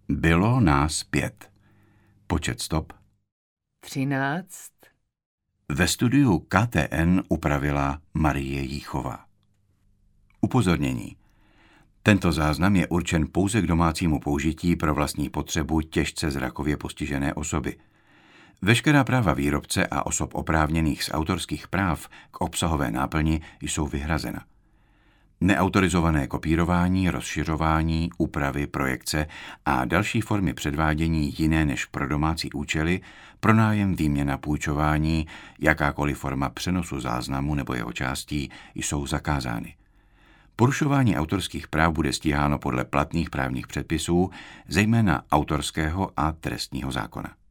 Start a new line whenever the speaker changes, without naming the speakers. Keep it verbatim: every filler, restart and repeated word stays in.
Bylo nás pět. Počet stop.
třináct.
Ve studiu K T N upravila Marie Jíchová. Upozornění. Tento záznam je určen pouze k domácímu použití pro vlastní potřebu těžce zrakově postižené osoby. Veškerá práva výrobce a osob oprávněných z autorských práv k obsahové náplni jsou vyhrazena. Neautorizované kopírování, rozšiřování, úpravy, projekce a další formy předvádění jiné než pro domácí účely, pronájem, výměna, půjčování, jakákoliv forma přenosu záznamu nebo jeho částí jsou zakázány. Porušování autorských práv bude stíháno podle platných právních předpisů, zejména autorského a trestního zákona.